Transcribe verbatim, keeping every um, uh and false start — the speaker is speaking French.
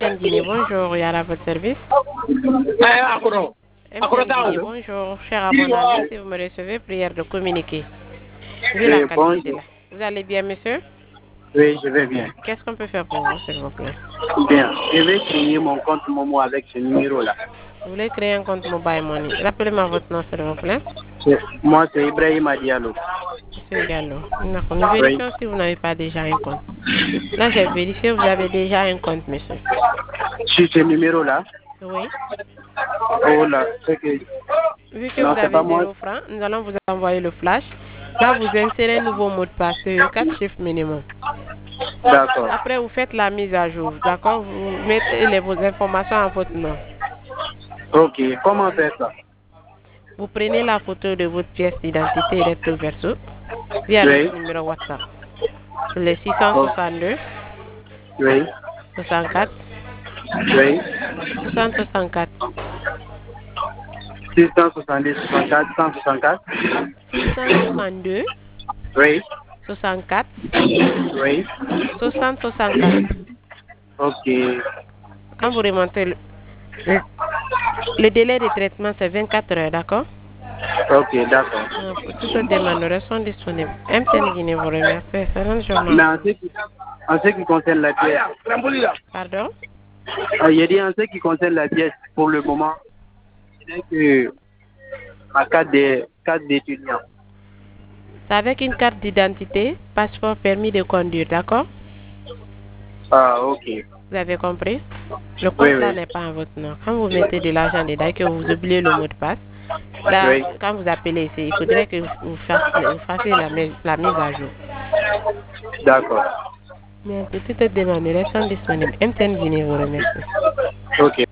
M T N Guinée, bonjour, Yara à votre service. M T N Guinée, bonjour, cher abonné, si vous me recevez, prière de communiquer. Vu la qualité de la... Vous allez bien, monsieur? Oui, je vais bien. Qu'est-ce qu'on peut faire pour vous, s'il vous plaît? Bien. Je vais créer mon compte Momo avec ce numéro-là. Vous voulez créer un compte Mobile Money? Rappelez-moi votre nom, s'il vous plaît. Moi, c'est Ibrahim Diallo. Monsieur Diallo. D'accord. Nous vérifions oui. Si vous n'avez pas déjà un compte. Là, j'ai vérifié, vous avez déjà un compte, monsieur. Sur ce numéro-là? Oui. Oh là, c'est que... Vu que non, vous avez zéro franc, nous allons vous envoyer le flash. Là, vous insérez un nouveau mot de passe, quatre chiffres minimum. D'accord. Après, vous faites la mise à jour, d'accord? Vous mettez les, vos informations à votre nom. Ok, comment faire ça? Vous prenez la photo de votre pièce d'identité recto verso via oui. notre numéro WhatsApp. Sur les six cent soixante-deux, oui. soixante-quatre, oui. cent soixante-quatre. six cent soixante-deux, soixante-quatre, cent soixante-quatre. six cent soixante-deux. Oui. soixante-quatre. Oui. soixante soixante-quatre. Ok. Quand vous remontez le, le, le délai de traitement, c'est vingt-quatre heures, d'accord? Ok, d'accord. Pour toutes les demandes sont disponibles. M T N Guinée vous remercie. Excellente journée. Mais en ce qui, en ce qui concerne la pièce. Pardon? Euh, il dit en ce qui concerne la pièce, pour le moment, c'est que ma carte de carte d'étudiant. C'est avec une carte d'identité, passeport, permis de conduire, d'accord? Ah, ok. Vous avez compris? Le compte oui, là oui. n'est pas en votre nom. Quand vous mettez de l'argent dedans et que vous oubliez le mot de passe, là, oui. quand vous appelez ici, il faudrait que vous fassiez, vous fassiez la, la mise à jour. D'accord. Mais pour toutes les demandes, elles sont disponibles. M T N Guinée vous remercie. Ok.